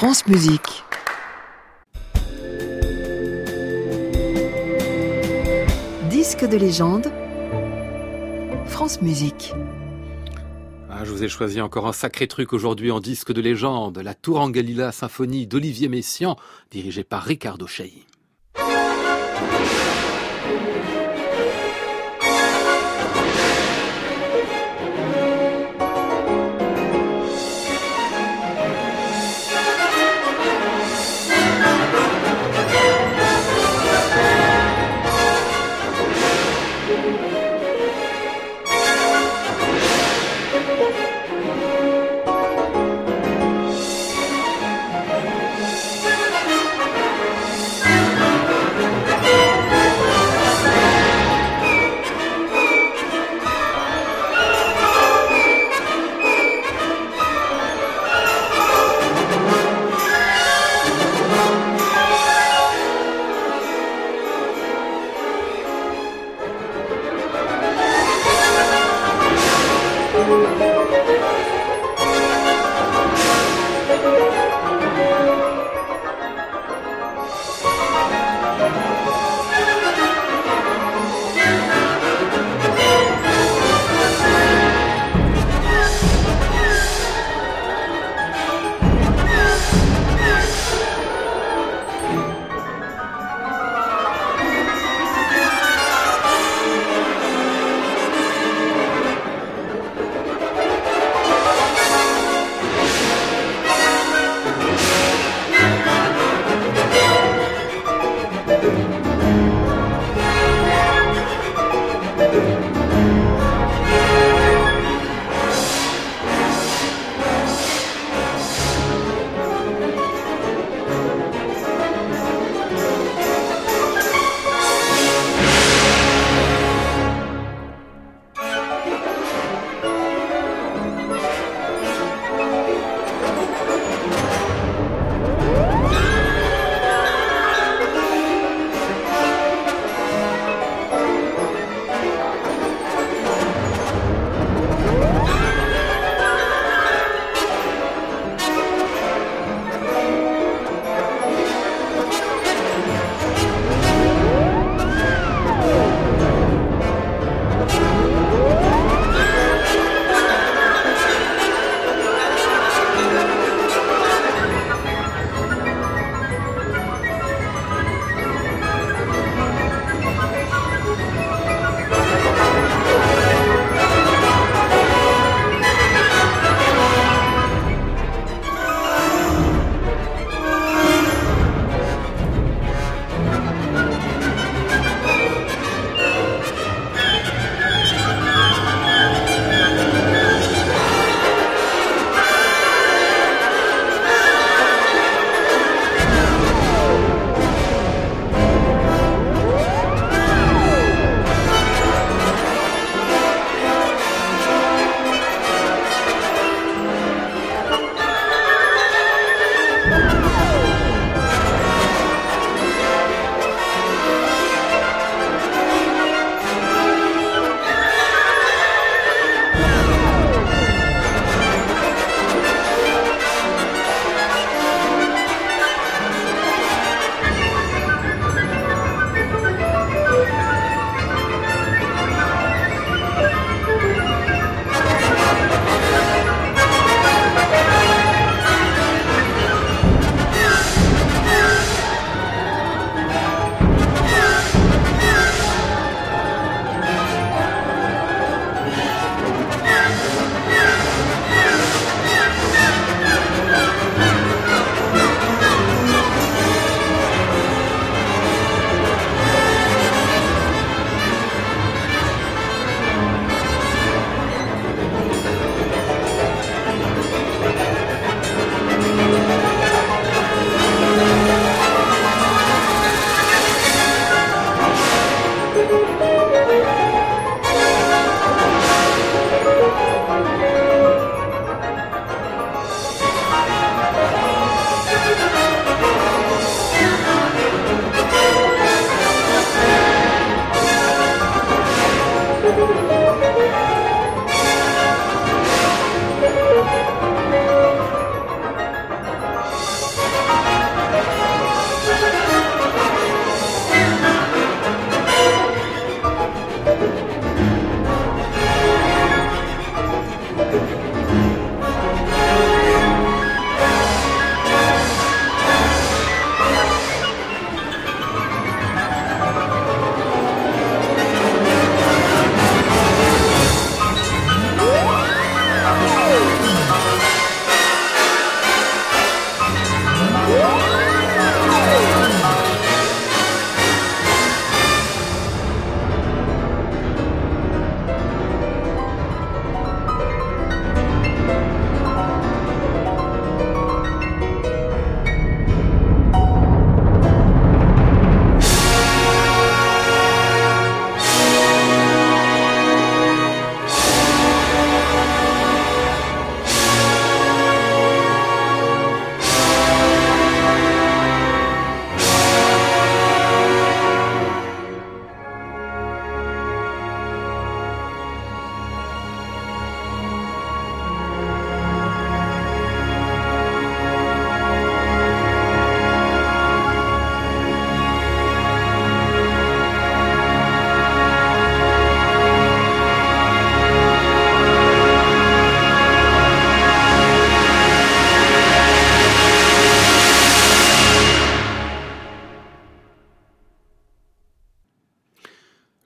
France Musique. Disque de légende, France Musique. Je vous ai choisi encore un sacré truc aujourd'hui en disque de légende, la Tourangalila symphonie d'Olivier Messiaen, dirigée par Riccardo Chailly.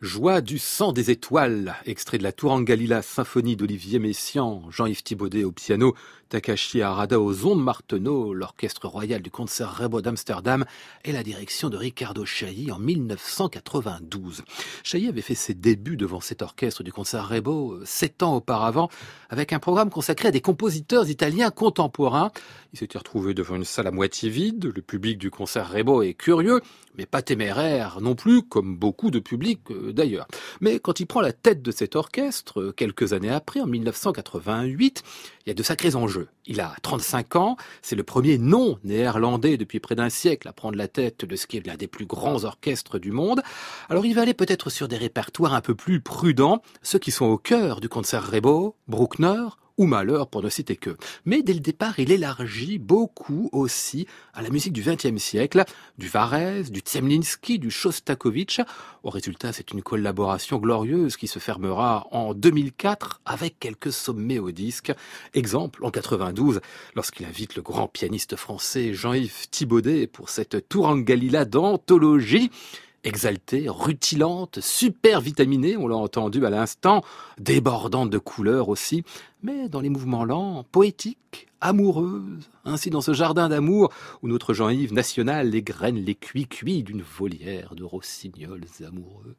Joie du sang des étoiles, extrait de la Tourangalila symphonie d'Olivier Messiaen, Jean-Yves Thibaudet au piano, Takashi Harada aux ondes Martenot, l'orchestre royal du Concertgebouw d'Amsterdam et la direction de Riccardo Chailly en 1992. Chailly avait fait ses débuts devant cet orchestre du Concertgebouw 7 ans auparavant avec un programme consacré à des compositeurs italiens contemporains. Il s'était retrouvé devant une salle à moitié vide, le public du Concertgebouw est curieux, mais pas téméraire non plus, comme beaucoup de publics d'ailleurs. Mais quand il prend la tête de cet orchestre, quelques années après, en 1988, il y a de sacrés enjeux. Il a 35 ans, c'est le premier non-néerlandais depuis près d'un siècle à prendre la tête de ce qui est l'un des plus grands orchestres du monde. Alors il va aller peut-être sur des répertoires un peu plus prudents, ceux qui sont au cœur du Concertgebouw, Bruckner, ou Mahler pour ne citer que. Mais dès le départ, il élargit beaucoup aussi à la musique du XXe siècle, du Varèse, du Zemlinsky, du Shostakovich. Au résultat, c'est une collaboration glorieuse qui se fermera en 2004 avec quelques sommets au disque. Exemple, en 92, lorsqu'il invite le grand pianiste français Jean-Yves Thibaudet pour cette Tourangalila d'anthologie. Exaltée, rutilante, super vitaminée, on l'a entendu à l'instant, débordante de couleurs aussi, mais dans les mouvements lents, poétiques, amoureuses. Ainsi dans ce jardin d'amour où notre Jean-Yves national égrène les cuits-cuits d'une volière de rossignols amoureux.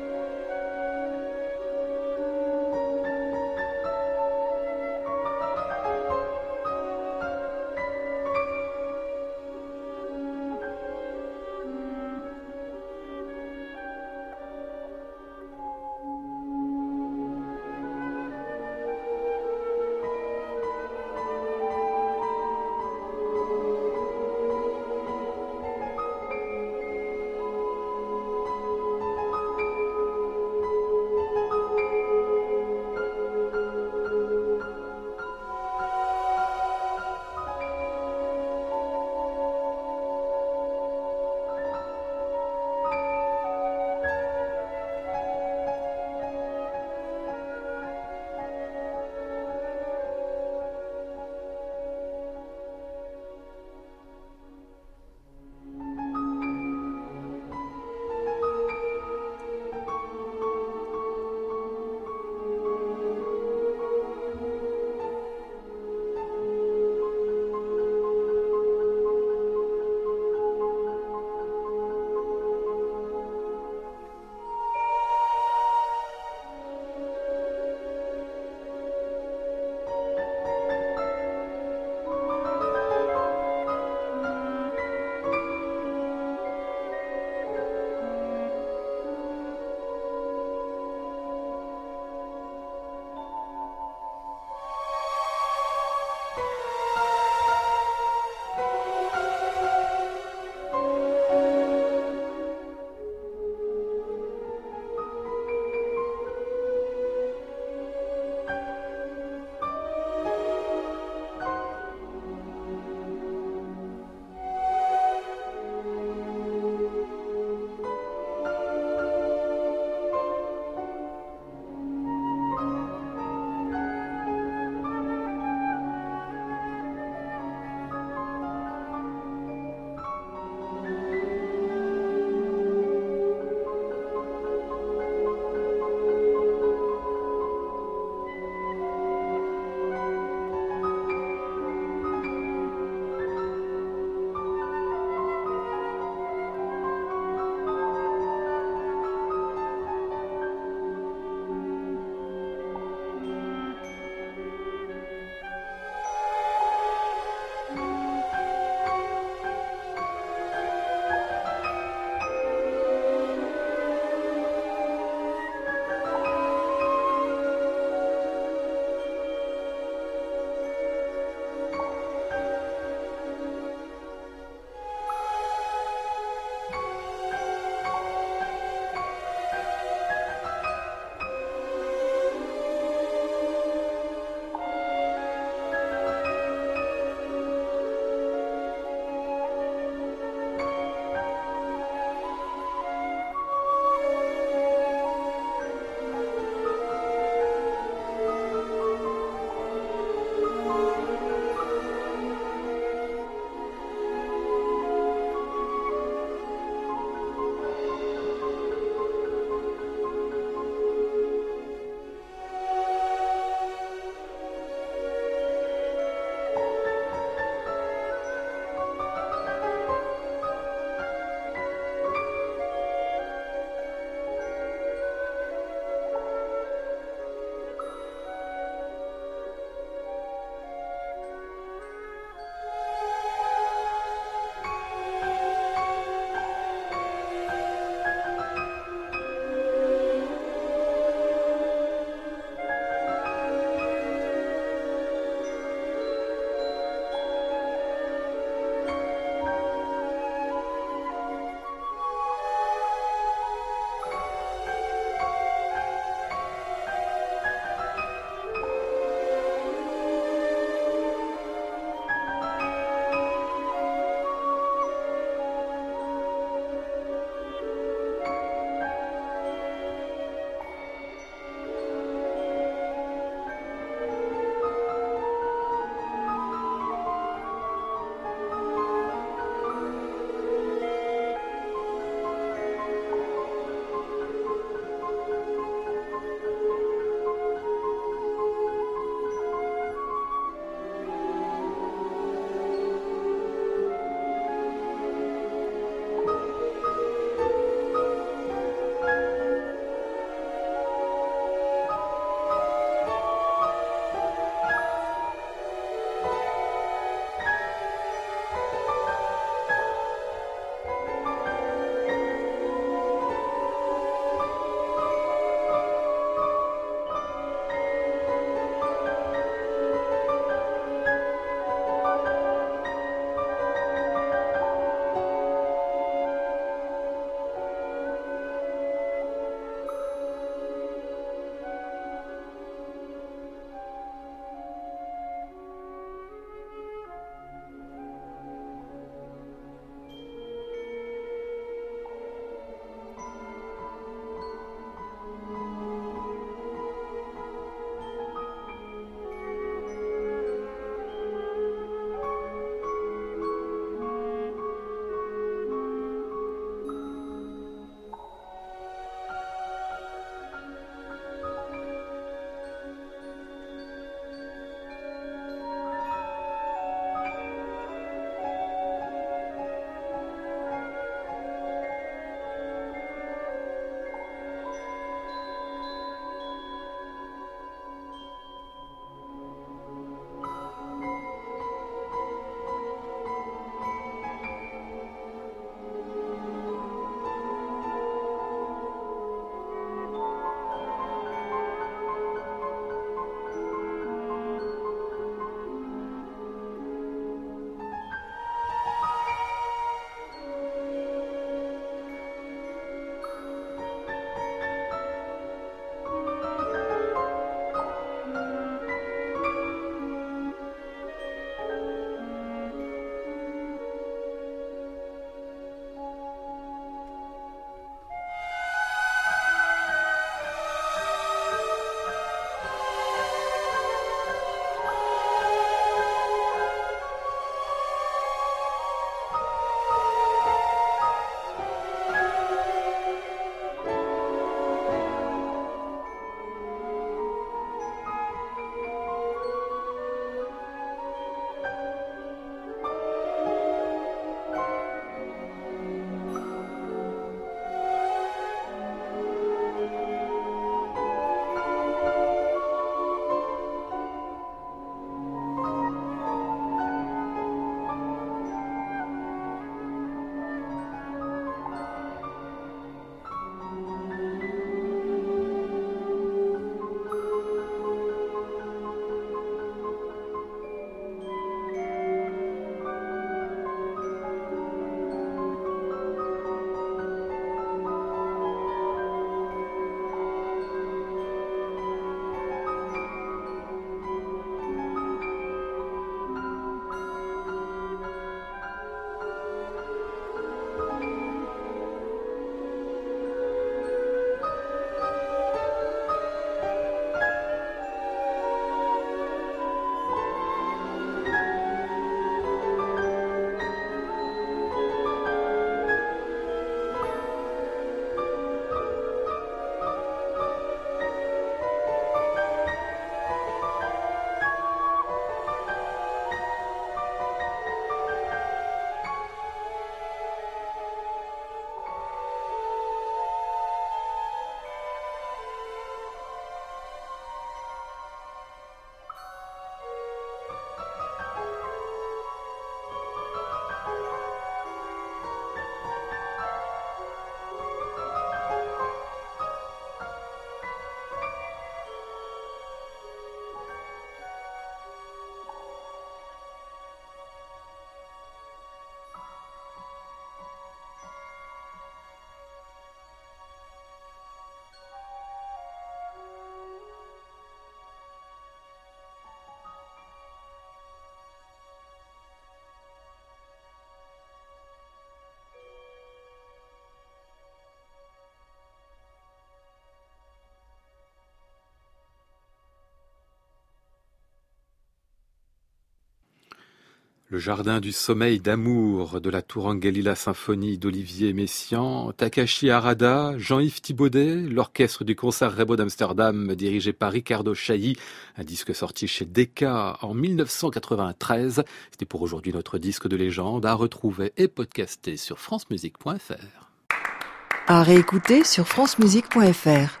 Le jardin du sommeil d'amour de la Tourangalila symphonie d'Olivier Messiaen, Takashi Harada, Jean-Yves Thibaudet, l'orchestre du Concertgebouw d'Amsterdam dirigé par Ricardo Chailly, un disque sorti chez Decca en 1993. C'était pour aujourd'hui notre disque de légende à retrouver et podcaster sur francemusique.fr. À réécouter sur francemusique.fr.